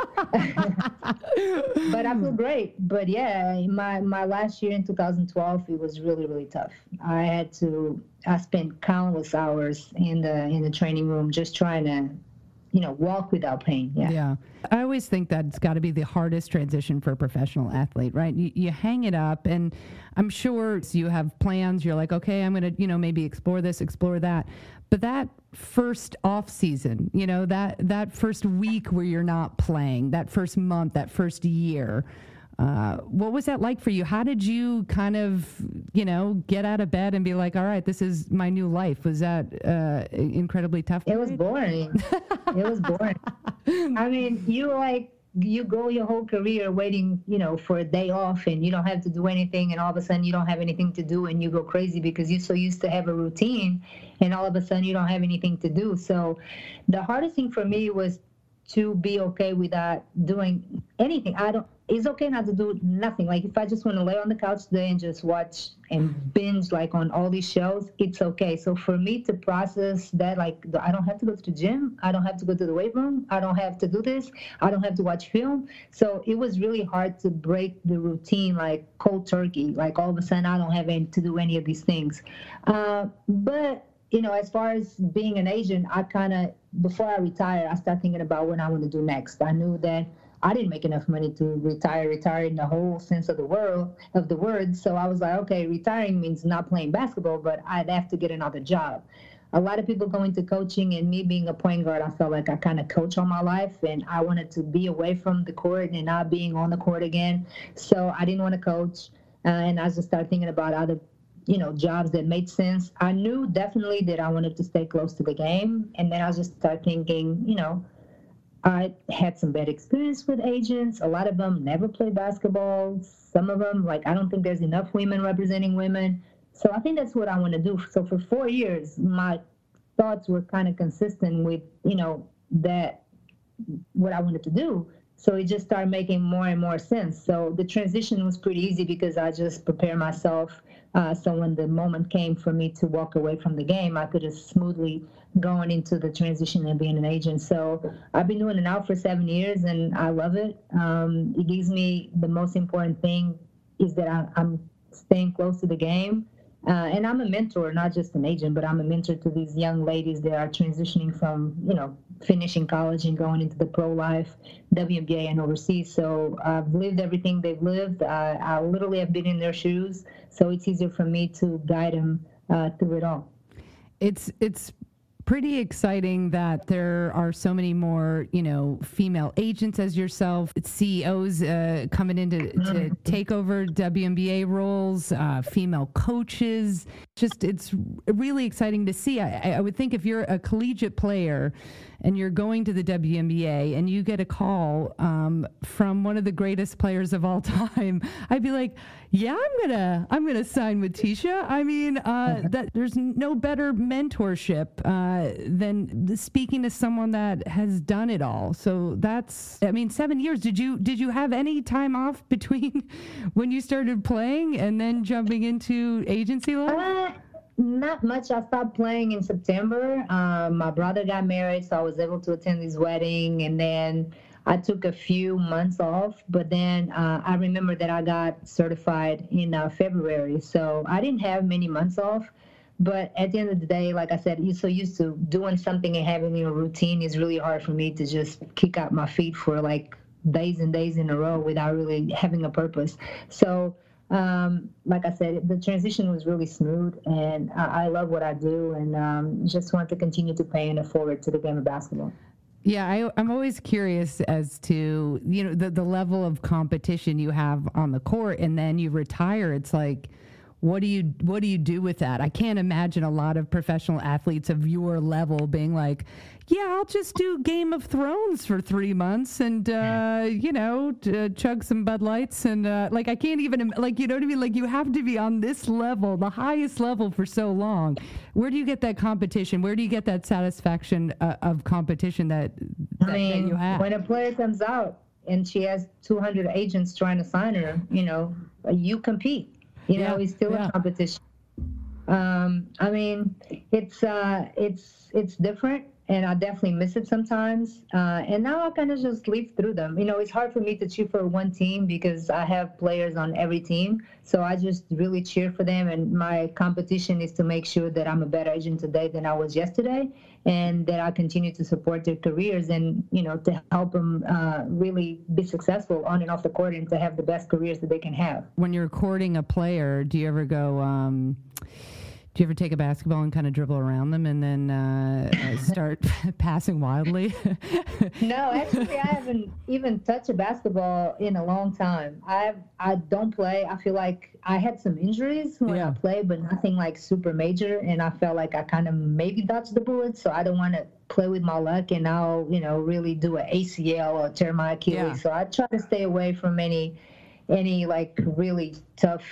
But I feel great. But yeah, my last year in 2012, it was really, really tough. I spent countless hours in the training room just trying to walk without pain. Yeah. I always think that's got to be the hardest transition for a professional athlete, right? You hang it up, and I'm sure you have plans. You're like, okay, I'm going to, maybe explore this, explore that. But that first off season, that first week where you're not playing, that first month, that first year, what was that like for you? How did you kind of, get out of bed and be like, all right, this is my new life? Was that incredibly tough? It was boring. It was boring. I mean, you go your whole career waiting, for a day off, and you don't have to do anything, and all of a sudden you don't have anything to do, and you go crazy because you're so used to have a routine, and all of a sudden you don't have anything to do. So the hardest thing for me was to be okay without doing anything. It's okay not to do nothing. Like if I just want to lay on the couch today and just watch and binge like on all these shows, it's okay. So for me to process that, like I don't have to go to the gym, I don't have to go to the weight room, I don't have to do this, I don't have to watch film. So it was really hard to break the routine, like cold turkey. Like all of a sudden I don't have to do any of these things. But as far as being an agent, before I retire, I started thinking about what I want to do next. I knew that I didn't make enough money to retire in the whole sense of the word. So I was like, okay, retiring means not playing basketball, but I'd have to get another job. A lot of people go into coaching, and me being a point guard, I felt like I kind of coach all my life, and I wanted to be away from the court and not being on the court again. So I didn't want to coach, and I just started thinking about other jobs that made sense. I knew definitely that I wanted to stay close to the game. And then I just started thinking, I had some bad experience with agents. A lot of them never played basketball. Some of them, I don't think there's enough women representing women. So I think that's what I want to do. So for 4 years, my thoughts were kind of consistent with, that what I wanted to do. So it just started making more and more sense. So the transition was pretty easy because I just prepared myself. So when the moment came for me to walk away from the game, I could have smoothly gone into the transition and being an agent. So I've been doing it now for 7 years, and I love it. It gives me the most important thing is that I'm staying close to the game. And I'm a mentor, not just an agent, but I'm a mentor to these young ladies that are transitioning from, finishing college and going into the pro life, WNBA and overseas. So I've lived everything they've lived. I literally have been in their shoes. So it's easier for me to guide them through it all. It's pretty exciting that there are so many more, female agents as yourself, CEOs coming in to take over WNBA roles, female coaches. It's really exciting to see. I would think if you're a collegiate player and you're going to the WNBA and you get a call from one of the greatest players of all time, I'd be like, yeah, I'm gonna sign with Tecia. I mean, that there's no better mentorship than speaking to someone that has done it all. So 7 years. Did you have any time off between when you started playing and then jumping into agency life? Not much. I stopped playing in September. My brother got married, so I was able to attend his wedding, and then I took a few months off, but then I remember that I got certified in February, so I didn't have many months off. But at the end of the day, like I said, you're so used to doing something and having a routine, it's really hard for me to just kick out my feet for days and days in a row without really having a purpose. So like I said, the transition was really smooth, and I love what I do, and just want to continue to pay it forward to the game of basketball. Yeah, I'm always curious as to, the level of competition you have on the court, and then you retire. It's like, what do you do with that? I can't imagine a lot of professional athletes of your level being like, yeah, I'll just do Game of Thrones for 3 months and, chug some Bud Lights. And I can't even, you know what I mean? You have to be on this level, the highest level for so long. Where do you get that competition? Where do you get that satisfaction of competition that you have? When a player comes out and she has 200 agents trying to sign her, you compete. It's still a competition. It's different. and I definitely miss it sometimes. And now I kind of just leaf through them. It's hard for me to cheer for one team because I have players on every team. So I just really cheer for them. And my competition is to make sure that I'm a better agent today than I was yesterday, and that I continue to support their careers and, to help them really be successful on and off the court and to have the best careers that they can have. When you're courting a player, do you ever go... Do you ever take a basketball and kind of dribble around them and then start passing wildly? No, actually, I haven't even touched a basketball in a long time. I don't play. I feel like I had some injuries when I played, but nothing like super major. And I felt like I kind of maybe dodged the bullet. So I don't want to play with my luck and I'll, really do an ACL or tear my Achilles. Yeah. So I try to stay away from any like really tough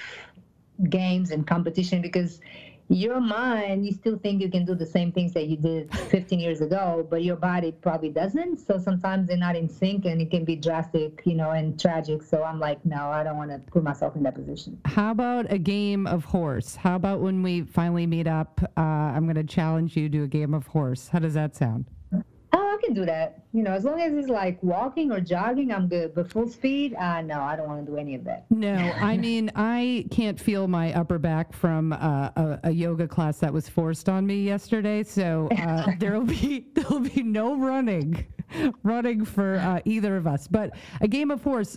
games and competition, because your mind, you still think you can do the same things that you did 15 years ago, but your body probably doesn't. So sometimes they're not in sync and it can be drastic, and tragic. So I'm like, no, I don't want to put myself in that position. How about a game of horse? How about when we finally meet up, I'm going to challenge you to a game of horse. How does that sound? Oh, I can do that. As long as it's like walking or jogging, I'm good. But full speed, no, I don't want to do any of that. No, I mean, I can't feel my upper back from a yoga class that was forced on me yesterday. So there'll be no running for either of us. But a game of horse.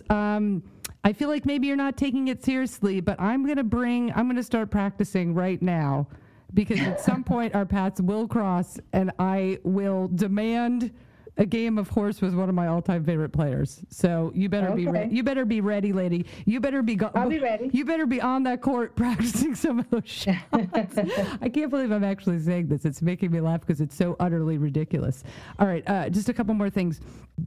I feel like maybe you're not taking it seriously, but I'm going to start practicing right now, because at some point our paths will cross and I will demand a game of horse with one of my all-time favorite players. So you better be ready. You better be ready, lady. You better be I'll be ready. You better be on that court practicing some of those shots. I can't believe I'm actually saying this. It's making me laugh because it's so utterly ridiculous. All right, just a couple more things.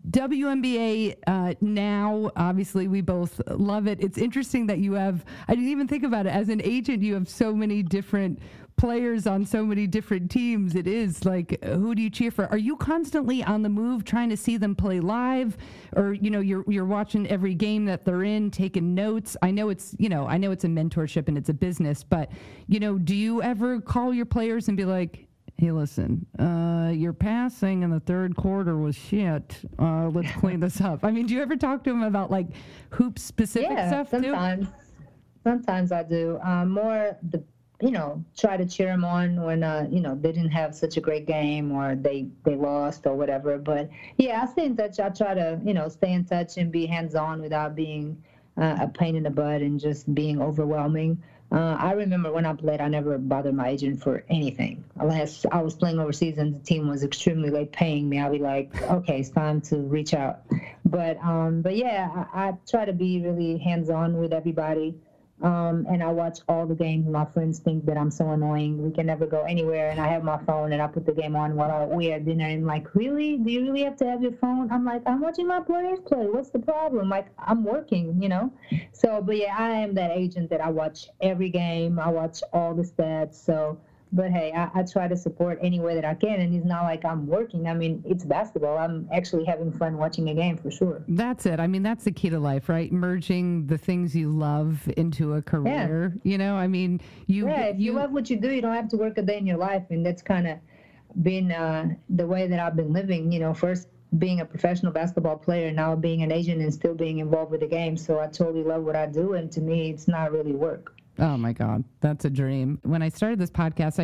WNBA now, obviously we both love it. It's interesting that you have, I didn't even think about it, as an agent you have so many different players on so many different teams. It is like, who do you cheer for? Are you constantly on the move trying to see them play live, or you're watching every game that they're in, taking notes? I know it's a mentorship and it's a business, but do you ever call your players and be like, hey, listen, your passing in the third quarter was shit. Let's clean this up. I mean, do you ever talk to them about like hoop specific stuff sometimes. too? Sometimes I do. More the try to cheer them on when, they didn't have such a great game or they lost or whatever. But, yeah, I stay in touch. I try to, stay in touch and be hands-on without being a pain in the butt and just being overwhelming. I remember when I played, I never bothered my agent for anything. Unless I was playing overseas and the team was extremely late paying me, I'd be like, okay, it's time to reach out. But yeah, I try to be really hands-on with everybody. And I watch all the games. My friends think that I'm so annoying. We can never go anywhere. And I have my phone and I put the game on while we have dinner. And like, really? Do you really have to have your phone? I'm like, I'm watching my players play. What's the problem? Like, I'm working, So, but yeah, I am that agent that I watch every game. I watch all the stats. So, but hey, I try to support any way that I can. And it's not like I'm working. I mean, it's basketball. I'm actually having fun watching a game for sure. That's it. I mean, that's the key to life, right? Merging the things you love into a career. Yeah. I mean, if you love what you do, you don't have to work a day in your life. And that's kind of been the way that I've been living, first being a professional basketball player, now being an agent and still being involved with the game. So I totally love what I do. And to me, it's not really work. Oh, my God. That's a dream. When I started this podcast,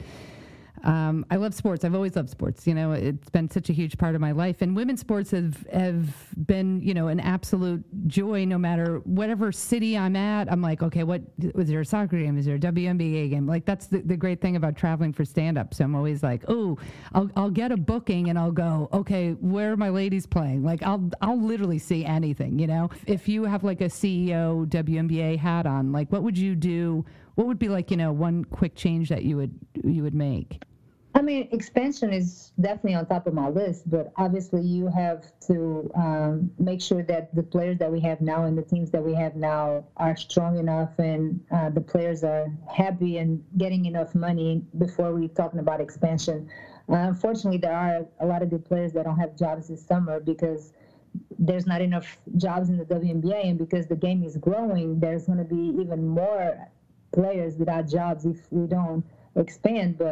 I love sports. I've always loved sports. It's been such a huge part of my life. And women's sports have been, an absolute joy no matter whatever city I'm at. I'm like, okay, was there a soccer game? Is there a WNBA game? Like, that's the great thing about traveling for stand-up. So I'm always like, oh, I'll get a booking and I'll go, okay, where are my ladies playing? Like, I'll literally see anything, If you have like a CEO WNBA hat on, like, what would you do? What would be like, one quick change that you would make? I mean, expansion is definitely on top of my list, but obviously you have to make sure that the players that we have now and the teams that we have now are strong enough and the players are happy and getting enough money before we're talking about expansion. Unfortunately, there are a lot of good players that don't have jobs this summer because there's not enough jobs in the WNBA, and because the game is growing, there's going to be even more players without jobs if we don't expand. But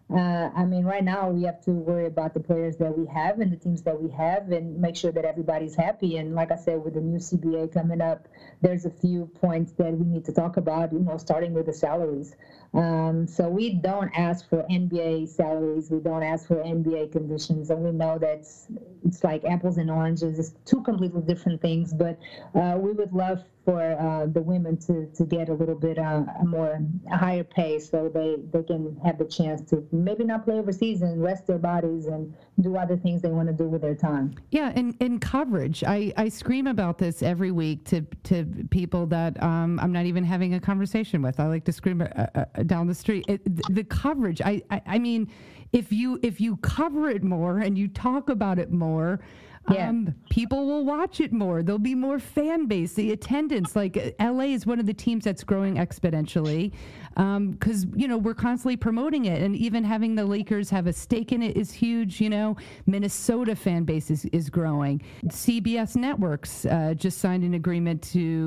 I mean, right now we have to worry about the players that we have and the teams that we have and make sure that everybody's happy. And like I said, with the new CBA coming up, there's a few points that we need to talk about, starting with the salaries. So we don't ask for NBA salaries. We don't ask for NBA conditions. And we know that it's like apples and oranges. It's two completely different things. But we would love for the women to get a little bit a higher pay so they can have the chance to maybe not play overseas and rest their bodies and do other things they want to do with their time. Yeah, and coverage. I scream about this every week to people that I'm not even having a conversation with. I like to scream down the street. The coverage. I mean, if you cover it more and you talk about it more, people will watch it more. There'll be more fan base, the attendance. Like LA is one of the teams that's growing exponentially because, we're constantly promoting it. And even having the Lakers have a stake in it is huge. Minnesota fan base is growing. CBS Networks just signed an agreement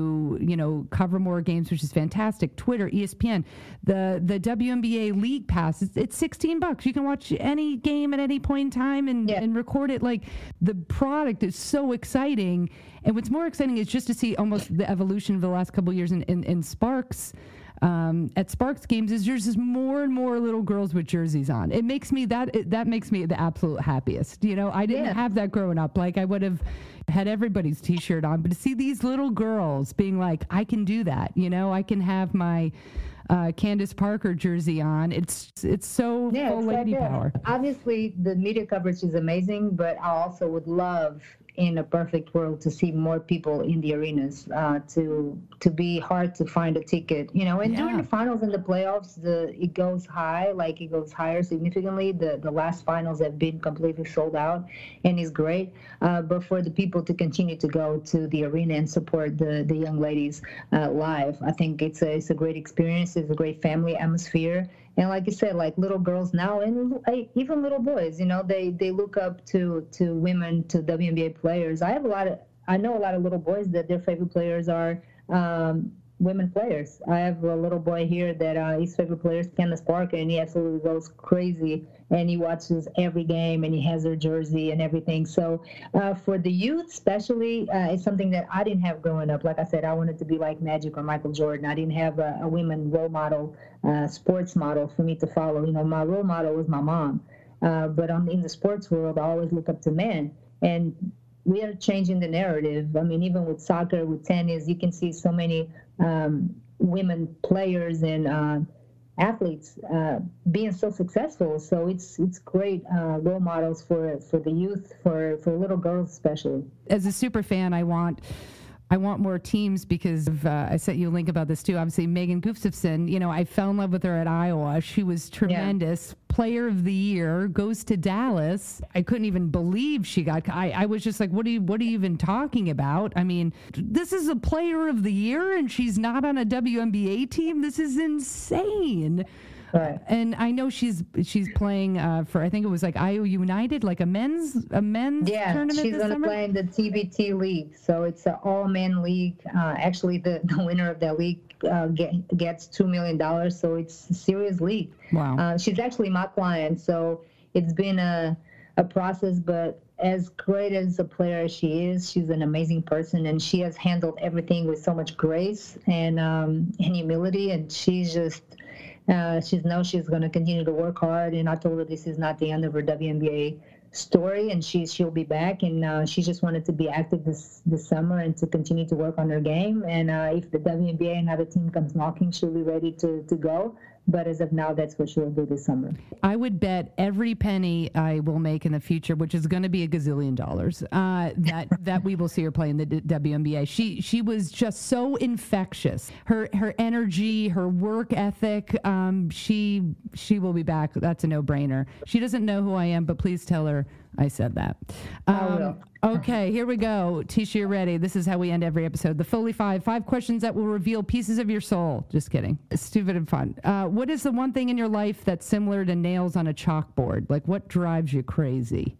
to, cover more games, which is fantastic. Twitter, ESPN, the WNBA League Pass, it's $16. You can watch any game at any point in time and record it. Like the product is so exciting, and what's more exciting is just to see almost the evolution of the last couple of years in Sparks. At Sparks games is there's just more and more little girls with jerseys on. It makes me that makes me the absolute happiest. I didn't have that growing up. Like I would have had everybody's T-shirt on, but to see these little girls being like, I can do that. I can have my Candace Parker jersey on. It's so full lady power. Obviously, the media coverage is amazing, but I also would love, in a perfect world, to see more people in the arenas, to be hard to find a ticket, and during the finals and the playoffs, it goes high, like it goes higher significantly. The last finals have been completely sold out and is great. But for the people to continue to go to the arena and support the young ladies live, I think it's a great experience. It's a great family atmosphere. And like you said, like little girls now and even little boys, they look up to women, to WNBA players. I know a lot of little boys that their favorite players are women players. I have a little boy here that his favorite player is Candace Parker, and he absolutely goes crazy, and he watches every game, and he has her jersey and everything. So for the youth especially, it's something that I didn't have growing up. Like I said, I wanted to be like Magic or Michael Jordan. I didn't have a women role model, sports model for me to follow. My role model was my mom. But in the sports world, I always look up to men. And we are changing the narrative. I mean, even with soccer, with tennis, you can see so many women players and athletes being so successful. So it's great role models for the youth, for little girls especially. As a super fan, I want more teams because I sent you a link about this too. Obviously, Megan Gustafson, I fell in love with her at Iowa. She was tremendous. Yeah. Player of the year, goes to Dallas. I couldn't even believe she got. I was just like, what are you even talking about? I mean, this is a player of the year and she's not on a WNBA team. This is insane. Right. And I know she's playing for, I think it was like IO United, like a men's tournament. Yeah, she's going to play in the TBT league. So it's an all-men league. Actually, the winner of that league gets $2 million. So it's a serious league. Wow. She's actually my client. So it's been a process, but as great as a player as she is, she's an amazing person, and she has handled everything with so much grace and humility, and she's just... she knows she's going to continue to work hard, and I told her this is not the end of her WNBA story, and she'll be back, and she just wanted to be active this summer and to continue to work on her game. And if the WNBA and another team comes knocking, she'll be ready to go. But as of now, that's what she'll do this summer. I would bet every penny I will make in the future, which is going to be $1 gazillion, that we will see her play in the WNBA. She was just so infectious. Her energy, her work ethic. She will be back. That's a no-brainer. She doesn't know who I am, but please tell her I said that. I will. Okay, here we go. Tisha, you're ready. This is how we end every episode. The Foley 5 questions that will reveal pieces of your soul. Just kidding. It's stupid and fun. What is the one thing in your life that's similar to nails on a chalkboard? Like, what drives you crazy?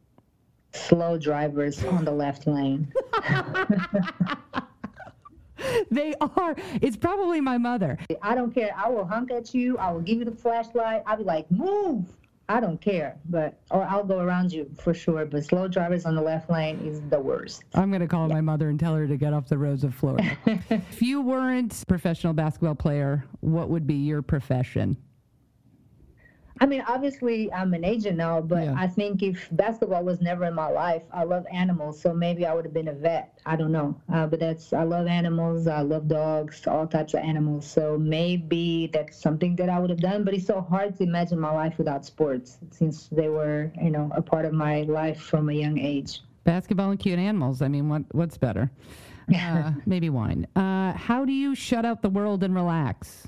Slow drivers on the left lane. They are. It's probably my mother. I don't care. I will honk at you. I will give you the flashlight. I'll be like, move. I don't care, or I'll go around you for sure. But slow drivers on the left lane is the worst. I'm going to call my mother and tell her to get off the roads of Florida. If you weren't a professional basketball player, what would be your profession? I mean, obviously, I'm an agent now, but I think if basketball was never in my life, I love animals, so maybe I would have been a vet. I don't know. But I love animals. I love dogs, all types of animals. So maybe that's something that I would have done, but it's so hard to imagine my life without sports since they were, a part of my life from a young age. Basketball and cute animals. I mean, what's better? Maybe wine. How do you shut out the world and relax?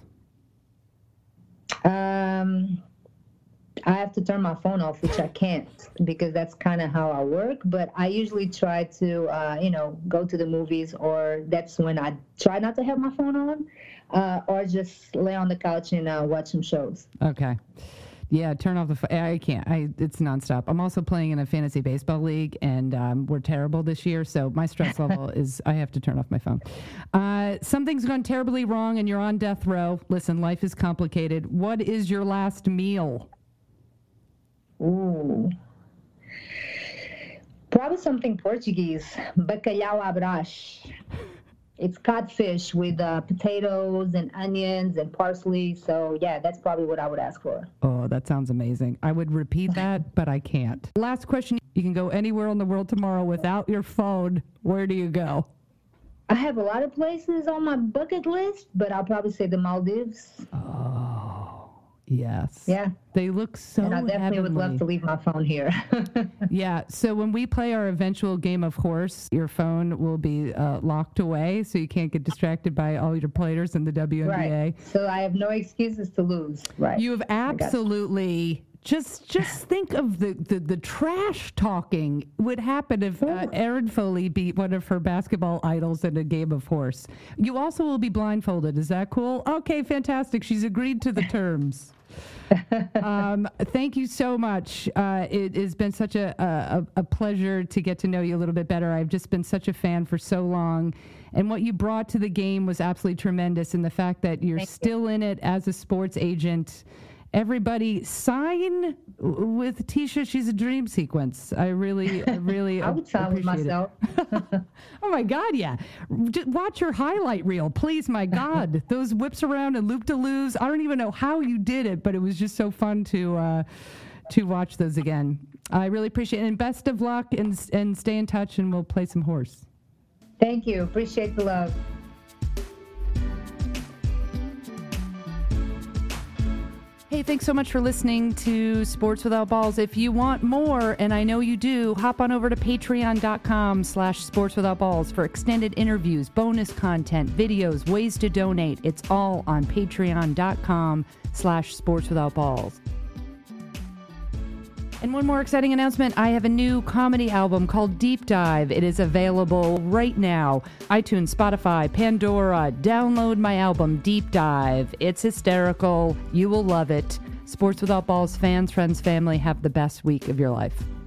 I have to turn my phone off, which I can't because that's kind of how I work. But I usually try to, go to the movies, or that's when I try not to have my phone on, or just lay on the couch and watch some shows. Okay. Yeah, turn off the phone. I can't. It's nonstop. I'm also playing in a fantasy baseball league, and we're terrible this year, so my stress level is I have to turn off my phone. Something's gone terribly wrong, and you're on death row. Listen, life is complicated. What is your last meal? Ooh. Probably something Portuguese. Bacalhau à Brás. It's codfish with potatoes and onions and parsley. So, yeah, that's probably what I would ask for. Oh, that sounds amazing. I would repeat that, but I can't. Last question. You can go anywhere in the world tomorrow without your phone. Where do you go? I have a lot of places on my bucket list, but I'll probably say the Maldives. Oh, yes. Yeah. They look so And I definitely would love to leave my phone here. Yeah. So when we play our eventual game of horse, your phone will be locked away so you can't get distracted by all your players in the WNBA. Right. So I have no excuses to lose. Right. You have absolutely... Just think of the trash talking would happen if Erin Foley beat one of her basketball idols in a game of horse. You also will be blindfolded. Is that cool? Okay, fantastic. She's agreed to the terms. Thank you so much. It has been such a pleasure to get to know you a little bit better. I've just been such a fan for so long. And what you brought to the game was absolutely tremendous. And the fact that you're still in it as a sports agent. Everybody sign with Tisha. She's a dream sequence. I really I would sign with myself. Oh my God, yeah. Just watch your highlight reel, please. My God, those whips around and loop-de-loos. I don't even know how you did it, but it was just so fun to watch those again. I really appreciate it. And best of luck, and stay in touch, and we'll play some horse. Thank you. Appreciate the love. Hey, thanks so much for listening to Sports Without Balls. If you want more, and I know you do, hop on over to patreon.com/sportswithoutballs for extended interviews, bonus content, videos, ways to donate. It's all on patreon.com/sportswithoutballs. And one more exciting announcement. I have a new comedy album called Deep Dive. It is available right now. iTunes, Spotify, Pandora. Download my album, Deep Dive. It's hysterical. You will love it. Sports Without Balls fans, friends, family, have the best week of your life.